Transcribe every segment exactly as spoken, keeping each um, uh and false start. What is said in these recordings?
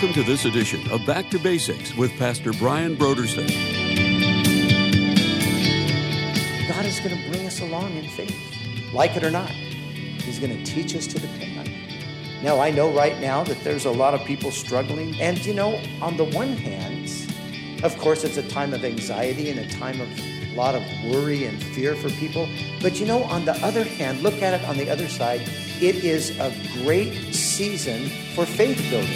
Welcome to this edition of Back to Basics with Pastor Brian Brodersen. God is going to bring us along in faith, like it or not. He's going to teach us to depend on Him. Now, I know right now that there's a lot of people struggling. And, you know, on the one hand, of course, it's a time of anxiety and a time of a lot of worry and fear for people. But, you know, on the other hand, look at it on the other side. It is a great season for faith building.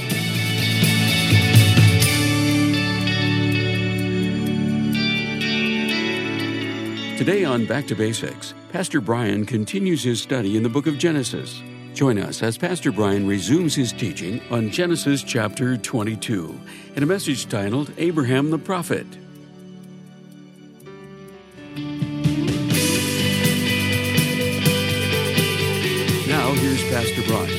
Today on Back to Basics, Pastor Brian continues his study in the book of Genesis. Join us as Pastor Brian resumes his teaching on Genesis chapter twenty-two in a message titled Abraham the Prophet. Now here's Pastor Brian.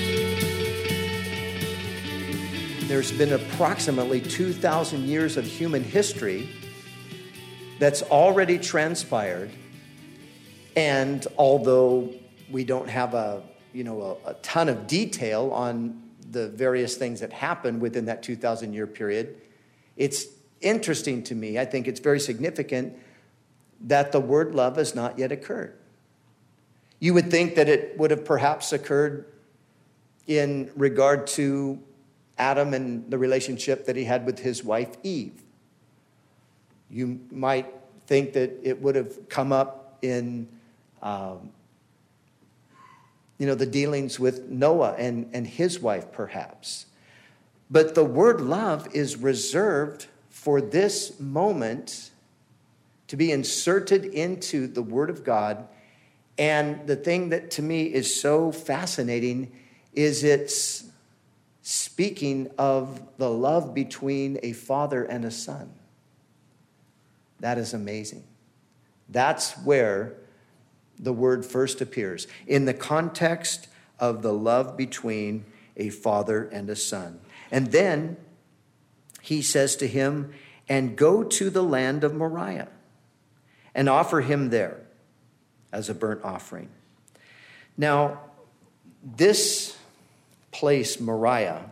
There's been approximately two thousand years of human history that's already transpired, and although we don't have a you know a, a ton of detail on the various things that happened within that two thousand year period, it's interesting to me. I think it's very significant that the word love has not yet occurred. You would think that it would have perhaps occurred in regard to Adam and the relationship that he had with his wife Eve. You might think that it would have come up in, um, you know, the dealings with Noah and, and his wife, perhaps. But the word love is reserved for this moment to be inserted into the Word of God. And the thing that to me is so fascinating is it's speaking of the love between a father and a son. That is amazing. That's where the word first appears, in the context of the love between a father and a son. And then he says to him, and go to the land of Moriah and offer him there as a burnt offering. Now, this place, Moriah,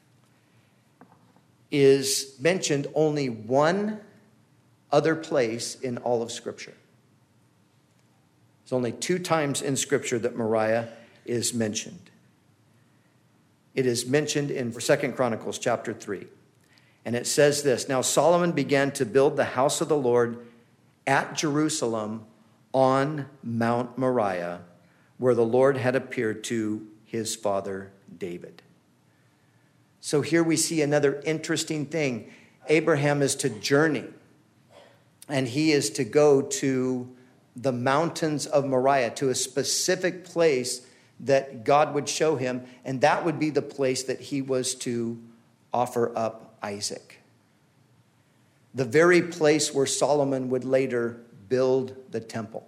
is mentioned only one other place in all of Scripture. There's only two times in Scripture that Moriah is mentioned. It is mentioned in Second Chronicles chapter three. And it says this, now Solomon began to build the house of the Lord at Jerusalem on Mount Moriah, where the Lord had appeared to his father David. So here we see another interesting thing. Abraham is to journey, and he is to go to the mountains of Moriah, to a specific place that God would show him, and that would be the place that he was to offer up Isaac. The very place where Solomon would later build the temple.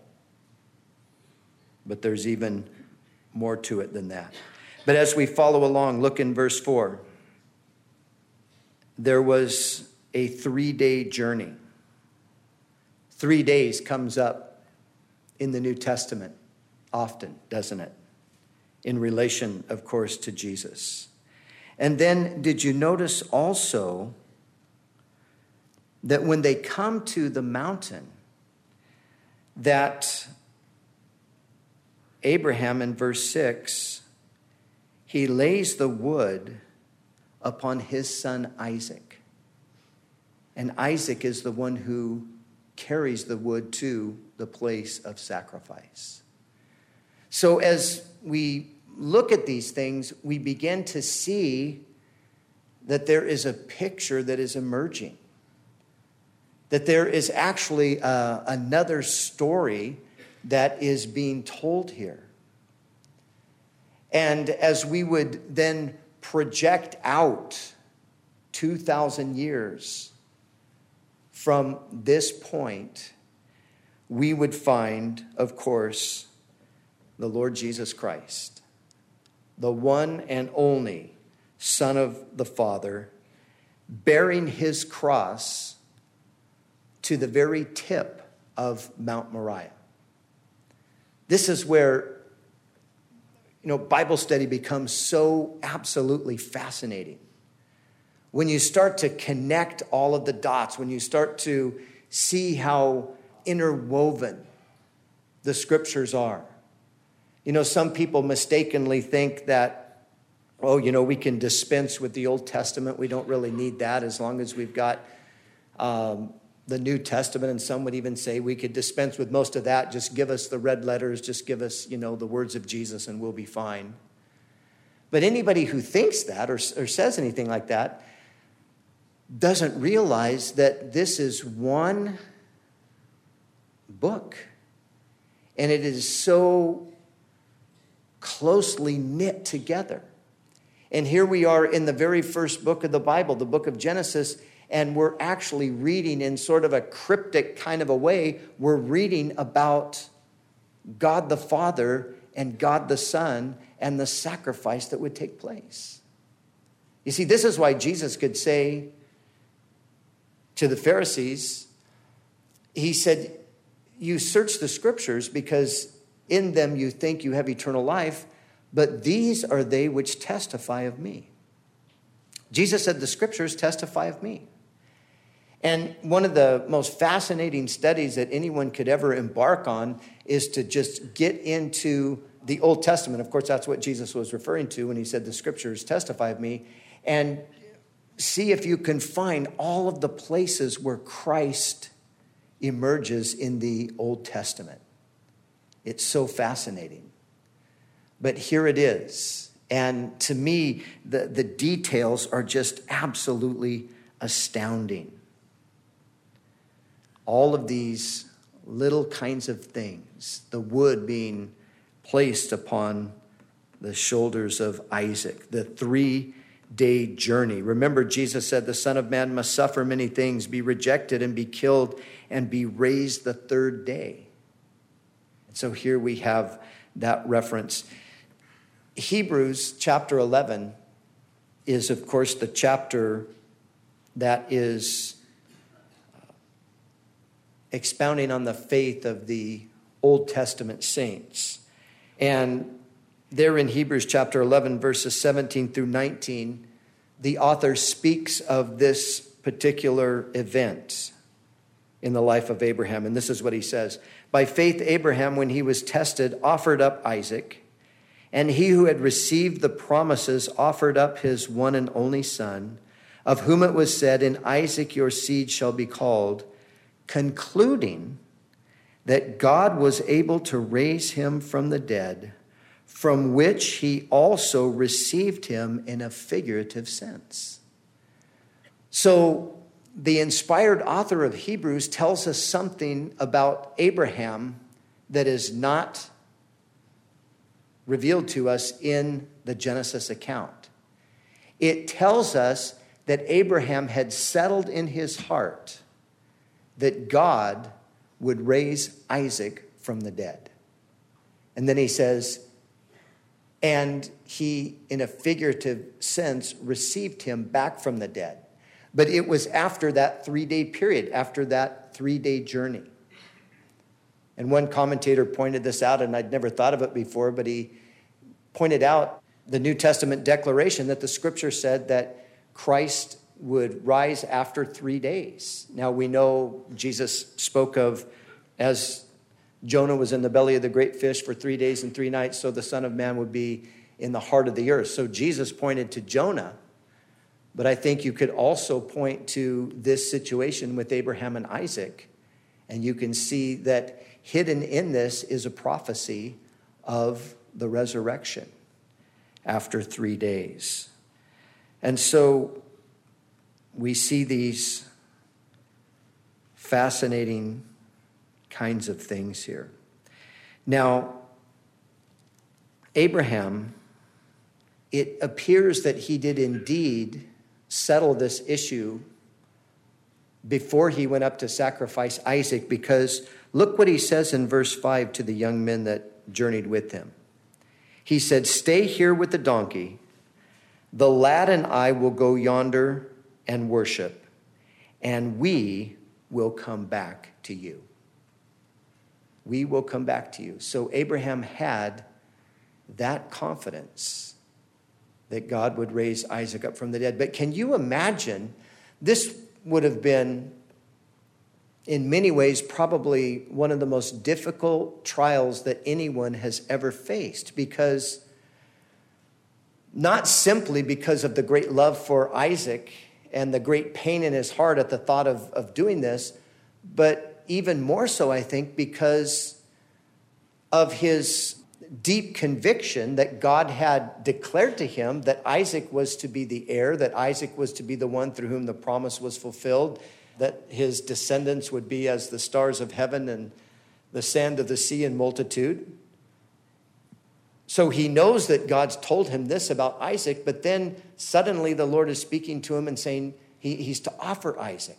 But there's even more to it than that. But as we follow along, look in verse four. There was a three-day journey. Three days comes up in the New Testament often, doesn't it? In relation, of course, to Jesus. And then did you notice also that when they come to the mountain, that Abraham in verse six, he lays the wood upon his son Isaac. And Isaac is the one who carries the wood to the place of sacrifice. So as we look at these things, we begin to see that there is a picture that is emerging. That there is actually uh, another story that is being told here. And as we would then project out two thousand years from this point, we would find, of course, the Lord Jesus Christ, the one and only Son of the Father, bearing his cross to the very tip of Mount Moriah. This is where, you know, Bible study becomes so absolutely fascinating. when you start to connect all of the dots, when you start to see how interwoven the scriptures are. You know, some people mistakenly think that, oh, you know, we can dispense with the Old Testament. We don't really need that as long as we've got um, the New Testament. And some would even say we could dispense with most of that. Just give us the red letters. Just give us, you know, the words of Jesus and we'll be fine. But anybody who thinks that or, or says anything like that doesn't realize that this is one book. And it is so closely knit together. And here we are in the very first book of the Bible, the book of Genesis, and we're actually reading in sort of a cryptic kind of a way. We're reading about God the Father and God the Son and the sacrifice that would take place. You see, this is why Jesus could say to the Pharisees, he said, you search the scriptures because in them you think you have eternal life, but these are they which testify of me. Jesus said the scriptures testify of me. And one of the most fascinating studies that anyone could ever embark on is to just get into the Old Testament. Of course, that's what Jesus was referring to when he said the scriptures testify of me. And see if you can find all of the places where Christ emerges in the Old Testament. It's so fascinating. But here it is. And to me, the, the details are just absolutely astounding. All of these little kinds of things, the wood being placed upon the shoulders of Isaac, the three-day journey. Remember, Jesus said the Son of Man must suffer many things, be rejected and be killed, and be raised the third day. And so here we have that reference. Hebrews chapter eleven is, of course, the chapter that is expounding on the faith of the Old Testament saints. And there in Hebrews chapter eleven, verses seventeen through nineteen, the author speaks of this particular event in the life of Abraham. And this is what he says. By faith, Abraham, when he was tested, offered up Isaac. And he who had received the promises offered up his one and only son, of whom it was said, in Isaac your seed shall be called, concluding that God was able to raise him from the dead, from which he also received him in a figurative sense. So the inspired author of Hebrews tells us something about Abraham that is not revealed to us in the Genesis account. It tells us that Abraham had settled in his heart that God would raise Isaac from the dead. And then he says, and he, in a figurative sense, received him back from the dead. But it was after that three-day period, after that three-day journey. And one commentator pointed this out, and I'd never thought of it before, but he pointed out the New Testament declaration that the scripture said that Christ would rise after three days. Now we know Jesus spoke of as Jonah was in the belly of the great fish for three days and three nights, so the Son of Man would be in the heart of the earth. So Jesus pointed to Jonah, but I think you could also point to this situation with Abraham and Isaac, and you can see that hidden in this is a prophecy of the resurrection after three days. And so we see these fascinating kinds of things here. Now, Abraham, it appears that he did indeed settle this issue before he went up to sacrifice Isaac, because look what he says in verse five to the young men that journeyed with him. He said, stay here with the donkey. The lad and I will go yonder and worship, and we will come back to you. We will come back to you. So Abraham had that confidence that God would raise Isaac up from the dead. But can you imagine, this would have been, in many ways, probably one of the most difficult trials that anyone has ever faced, because not simply because of the great love for Isaac and the great pain in his heart at the thought of, of doing this, but even more so, I think, because of his deep conviction that God had declared to him that Isaac was to be the heir, that Isaac was to be the one through whom the promise was fulfilled, that his descendants would be as the stars of heaven and the sand of the sea in multitude. So he knows that God's told him this about Isaac, but then suddenly the Lord is speaking to him and saying he, he's to offer Isaac.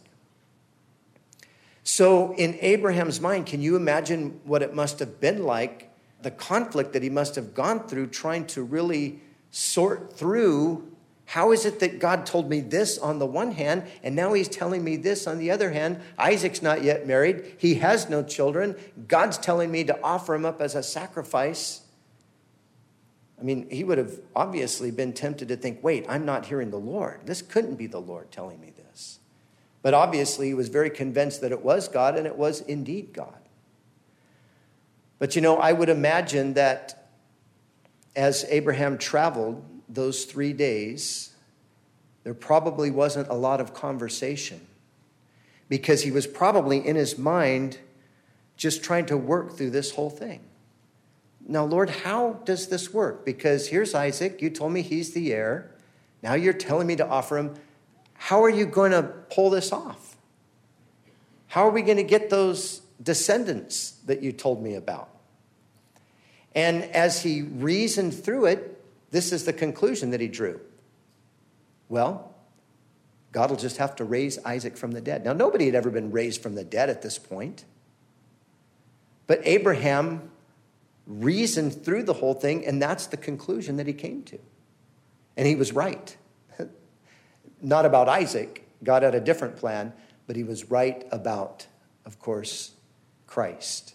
So in Abraham's mind, can you imagine what it must have been like, the conflict that he must have gone through trying to really sort through, how is it that God told me this on the one hand, and now he's telling me this on the other hand? Isaac's not yet married. He has no children. God's telling me to offer him up as a sacrifice. I mean, he would have obviously been tempted to think, wait, I'm not hearing the Lord. This couldn't be the Lord telling me this. But obviously, he was very convinced that it was God, and it was indeed God. But, you know, I would imagine that as Abraham traveled those three days, there probably wasn't a lot of conversation, because he was probably in his mind just trying to work through this whole thing. Now, Lord, how does this work? Because here's Isaac. You told me he's the heir. Now you're telling me to offer him. How are you going to pull this off? How are we going to get those descendants that you told me about? And as he reasoned through it, this is the conclusion that he drew. Well, God will just have to raise Isaac from the dead. Now, nobody had ever been raised from the dead at this point. But Abraham reasoned through the whole thing, and that's the conclusion that he came to. And he was right. Not about Isaac. God had a different plan, but he was right about, of course, Christ.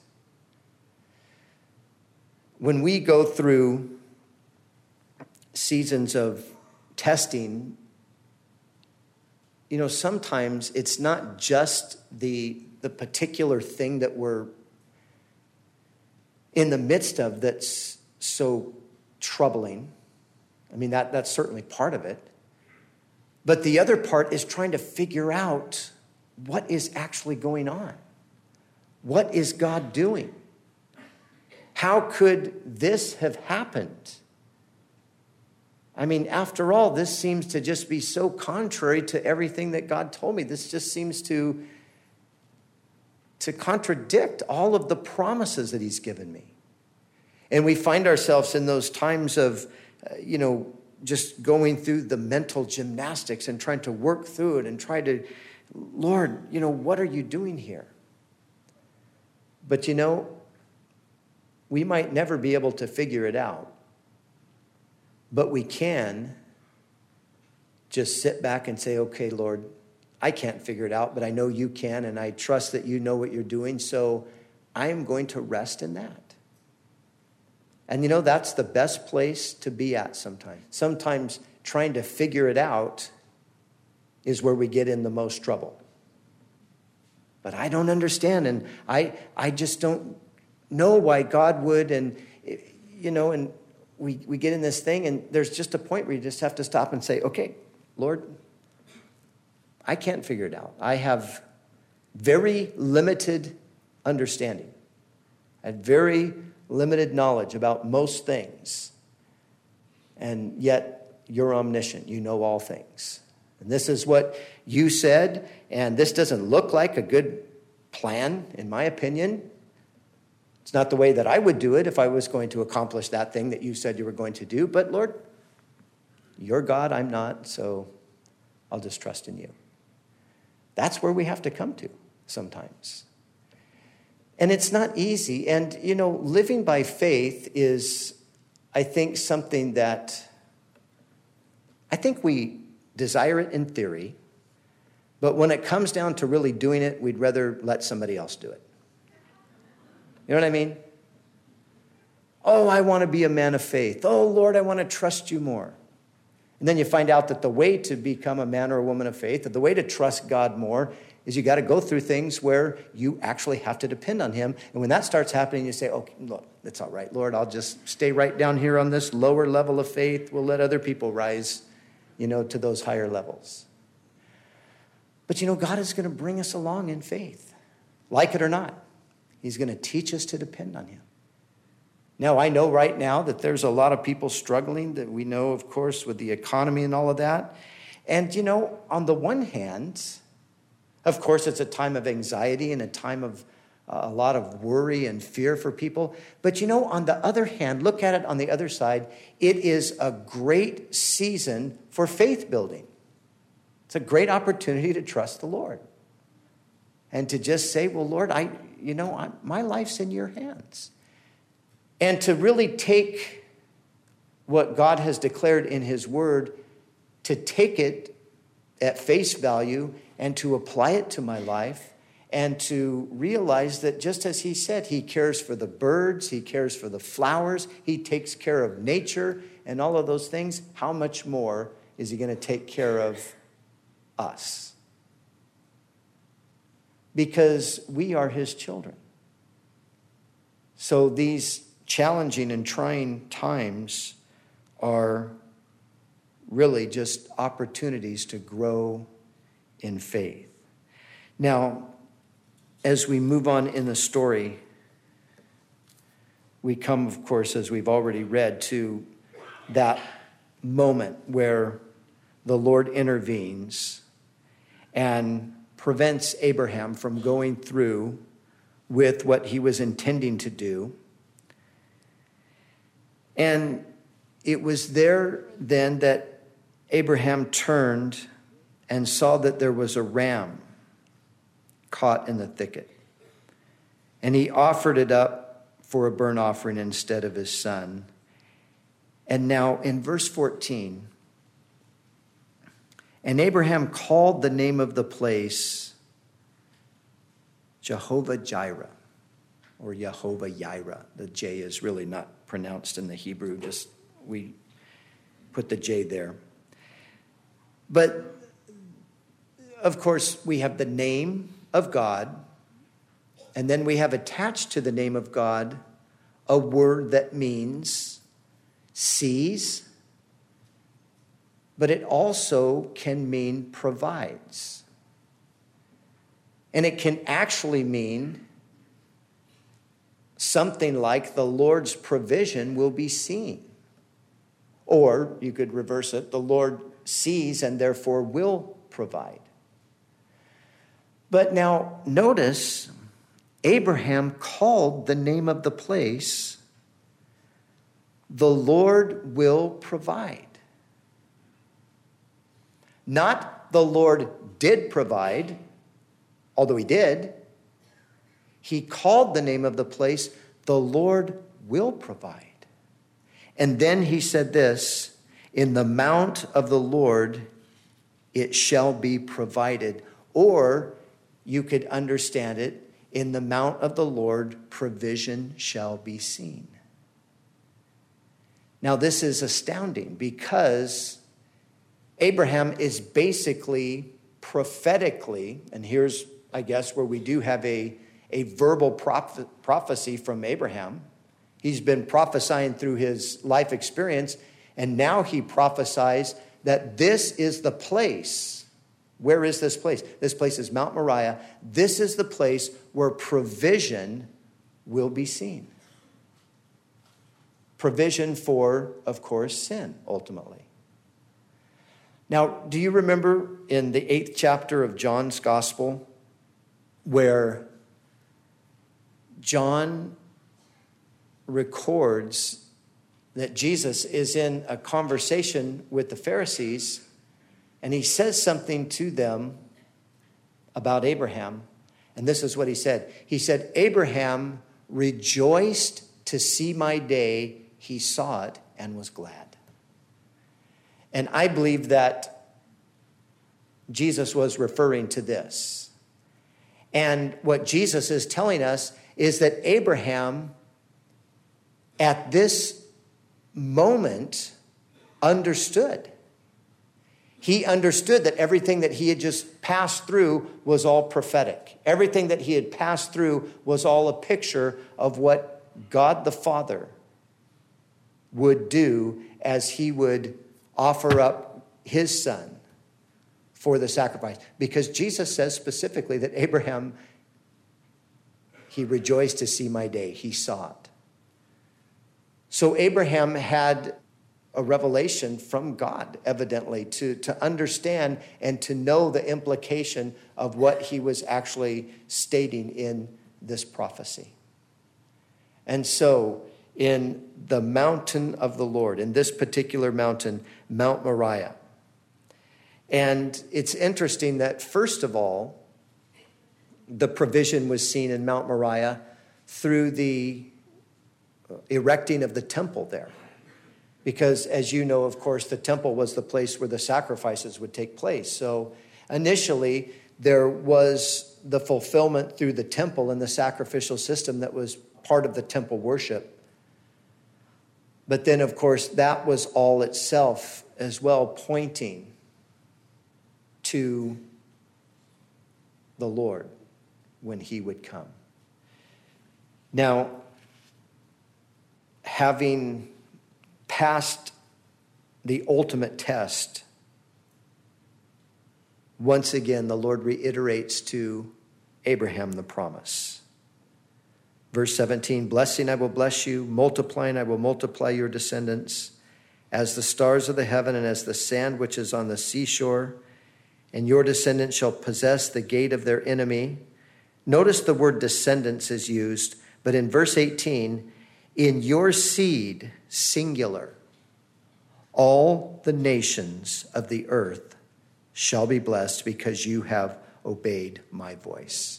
When we go through seasons of testing, you know, sometimes it's not just the, the particular thing that we're in the midst of that's so troubling. I mean, that, that's certainly part of it. But the other part is trying to figure out what is actually going on. What is God doing? How could this have happened? I mean, after all, this seems to just be so contrary to everything that God told me. This just seems to, to contradict all of the promises that he's given me. And we find ourselves in those times of, uh, you know, just going through the mental gymnastics and trying to work through it and try to, Lord, you know, what are you doing here? But, you know, we might never be able to figure it out. But we can just sit back and say, okay, Lord, I can't figure it out, but I know you can, and I trust that you know what you're doing, so I am going to rest in that. And you know, that's the best place to be at sometimes. Sometimes trying to figure it out is where we get in the most trouble. But I don't understand, and I I just don't know why God would, and you know, and we, we get in this thing, and there's just a point where you just have to stop and say, okay, Lord, I can't figure it out. I have very limited understanding and very limited knowledge about most things. And yet you're omniscient. You know all things. And this is what you said, and this doesn't look like a good plan, in my opinion. It's not the way that I would do it if I was going to accomplish that thing that you said you were going to do. But Lord, you're God, I'm not, so I'll just trust in you. That's where we have to come to sometimes. And it's not easy. And, you know, living by faith is, I think, something that I think we desire it in theory, but when it comes down to really doing it, we'd rather let somebody else do it. You know what I mean? Oh, I want to be a man of faith. Oh, Lord, I want to trust you more. And then you find out that the way to become a man or a woman of faith, that the way to trust God more, is you got to go through things where you actually have to depend on him. And when that starts happening, you say, okay, look, that's all right, Lord, I'll just stay right down here on this lower level of faith. We'll let other people rise, you know, to those higher levels. But, you know, God is going to bring us along in faith, like it or not. He's going to teach us to depend on him. Now, I know right now that there's a lot of people struggling, that we know, of course, with the economy and all of that. And, you know, on the one hand, of course, it's a time of anxiety and a time of uh, a lot of worry and fear for people. But, you know, on the other hand, look at it on the other side. It is a great season for faith building. It's a great opportunity to trust the Lord and to just say, well, Lord, I, you know, I, my life's in your hands. And to really take what God has declared in his word, to take it at face value and to apply it to my life, and to realize that just as he said, he cares for the birds, he cares for the flowers, he takes care of nature and all of those things. How much more is he going to take care of us? Because we are his children. So these challenging and trying times are really just opportunities to grow in faith. Now, as we move on in the story, we come, of course, as we've already read, to that moment where the Lord intervenes and prevents Abraham from going through with what he was intending to do. And it was there then that Abraham turned and saw that there was a ram caught in the thicket. And he offered it up for a burnt offering instead of his son. And now in verse fourteen, and Abraham called the name of the place Jehovah Jireh, or Jehovah Jireh. The J is really not pronounced in the Hebrew, just we put the J there. But of course, we have the name of God, and then we have attached to the name of God a word that means sees, but it also can mean provides. And it can actually mean something like the Lord's provision will be seen. Or you could reverse it, the Lord sees and therefore will provide. But now notice, Abraham called the name of the place, the Lord will provide. Not the Lord did provide, although he did. He called the name of the place, the Lord will provide. And then he said this, in the mount of the Lord it shall be provided. Or you could understand it, in the mount of the Lord provision shall be seen. Now this is astounding because Abraham is basically prophetically, and here's, I guess, where we do have a, a verbal proph- prophecy from Abraham. He's been prophesying through his life experience, and now he prophesies that this is the place. Where is this place? This place is Mount Moriah. This is the place where provision will be seen. Provision for, of course, sin, ultimately. Now, do you remember in the eighth chapter of John's Gospel where John records that Jesus is in a conversation with the Pharisees, and he says something to them about Abraham. And this is what he said. He said, Abraham rejoiced to see my day. He saw it and was glad. And I believe that Jesus was referring to this. And what Jesus is telling us is that Abraham, at this moment, understood. He understood that everything that he had just passed through was all prophetic. Everything that he had passed through was all a picture of what God the Father would do as he would offer up his son for the sacrifice. Because Jesus says specifically that Abraham, he rejoiced to see my day. He saw it. So Abraham had a revelation from God, evidently, to, to understand and to know the implication of what he was actually stating in this prophecy. And so, in the mountain of the Lord, in this particular mountain, Mount Moriah. And it's interesting that, first of all, the provision was seen in Mount Moriah through the erecting of the temple there. Because, as you know, of course, the temple was the place where the sacrifices would take place. So initially, there was the fulfillment through the temple and the sacrificial system that was part of the temple worship. But then, of course, that was all itself as well pointing to the Lord when he would come. Now, having passed the ultimate test, once again, the Lord reiterates to Abraham the promise. Verse seventeen, blessing I will bless you, multiplying I will multiply your descendants as the stars of the heaven and as the sand which is on the seashore, and your descendants shall possess the gate of their enemy. Notice the word descendants is used, but in verse eighteen, in your seed, singular, all the nations of the earth shall be blessed because you have obeyed my voice.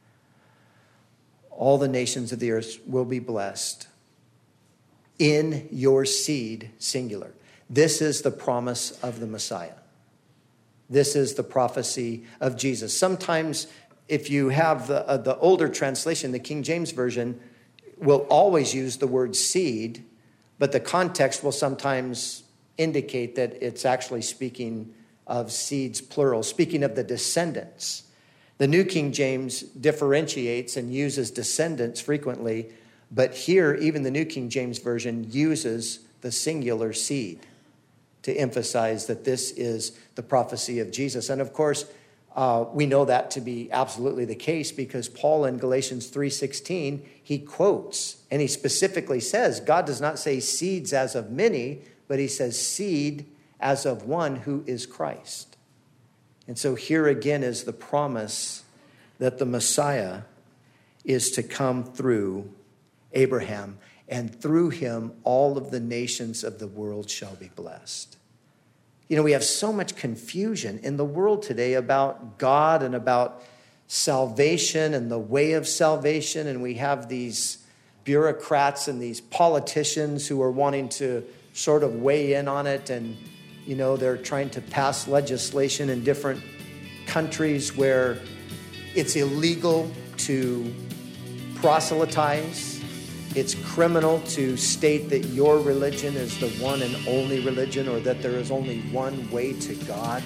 All the nations of the earth will be blessed in your seed, singular. This is the promise of the Messiah. This is the prophecy of Jesus. Sometimes if you have the, uh, the older translation, the King James Version will always use the word seed, but the context will sometimes indicate that it's actually speaking of seeds, plural, speaking of the descendants. The New King James differentiates and uses descendants frequently, but here, even the New King James Version uses the singular seed to emphasize that this is the prophecy of Jesus. And of course, uh, we know that to be absolutely the case because Paul in Galatians three sixteen, he quotes and he specifically says, God does not say seeds as of many, but he says seed as of one who is Christ. And so here again is the promise that the Messiah is to come through Abraham, and through him all of the nations of the world shall be blessed. You know, we have so much confusion in the world today about God and about salvation and the way of salvation, and we have these bureaucrats and these politicians who are wanting to sort of weigh in on it, and you know, they're trying to pass legislation in different countries where it's illegal to proselytize. It's criminal to state that your religion is the one and only religion, or that there is only one way to God.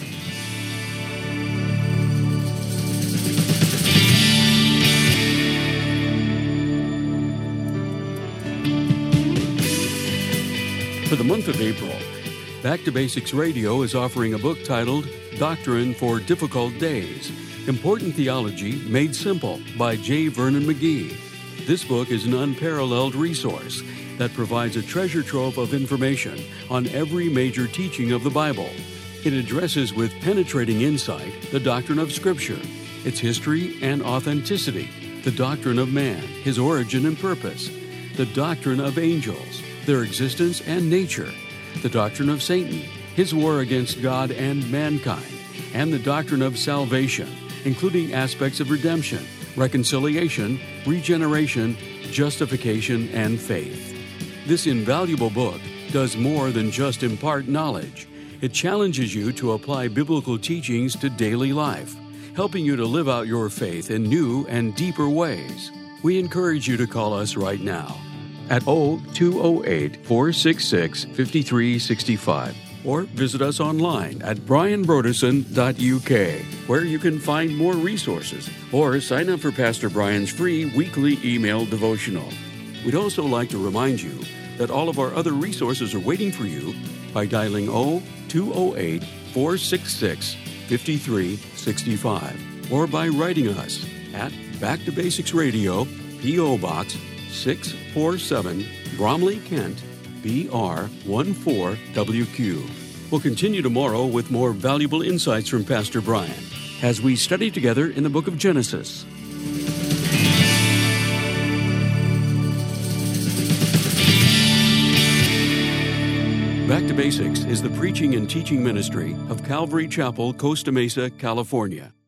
For the month of April, Back to Basics Radio is offering a book titled Doctrine for Difficult Days, Important Theology Made Simple by J. Vernon McGee. This book is an unparalleled resource that provides a treasure trove of information on every major teaching of the Bible. It addresses with penetrating insight the doctrine of Scripture, its history and authenticity, the doctrine of man, his origin and purpose, the doctrine of angels, their existence and nature, the doctrine of Satan, his war against God and mankind, and the doctrine of salvation, including aspects of redemption, reconciliation, regeneration, justification, and faith. This invaluable book does more than just impart knowledge. It challenges you to apply biblical teachings to daily life, helping you to live out your faith in new and deeper ways. We encourage you to call us right now at oh two oh eight, four six six, five three six five. or visit us online at brian brodersen dot u k, where you can find more resources or sign up for Pastor Brian's free weekly email devotional. We'd also like to remind you that all of our other resources are waiting for you by dialing two oh eight, four six six, five three six five or by writing us at Back to Basics Radio, P O. Box six forty-seven, Bromley, Kent, B R one four W Q. We'll continue tomorrow with more valuable insights from Pastor Brian as we study together in the book of Genesis. Back to Basics is the preaching and teaching ministry of Calvary Chapel, Costa Mesa, California.